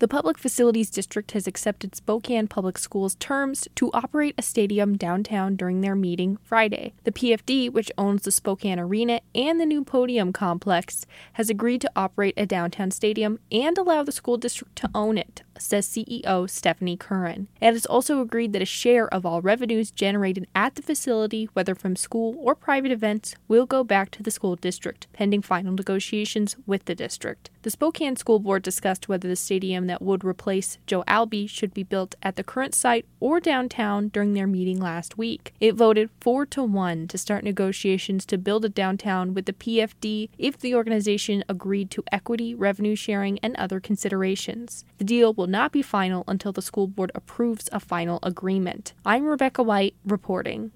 The Public Facilities District has accepted Spokane Public Schools' terms to operate a stadium downtown during their meeting Friday. The PFD, which owns the Spokane Arena and the new podium complex, has agreed to operate a downtown stadium and allow the school district to own it, says CEO Stephanie Curran. It has also agreed that a share of all revenues generated at the facility, whether from school or private events, will go back to the school district, pending final negotiations with the district. The Spokane School Board discussed whether the stadium that would replace Joe Albee should be built at the current site or downtown during their meeting last week. It voted 4-1 to start negotiations to build a downtown with the PFD if the organization agreed to equity, revenue sharing, and other considerations. The deal will not be final until the school board approves a final agreement. I'm Rebecca White, reporting.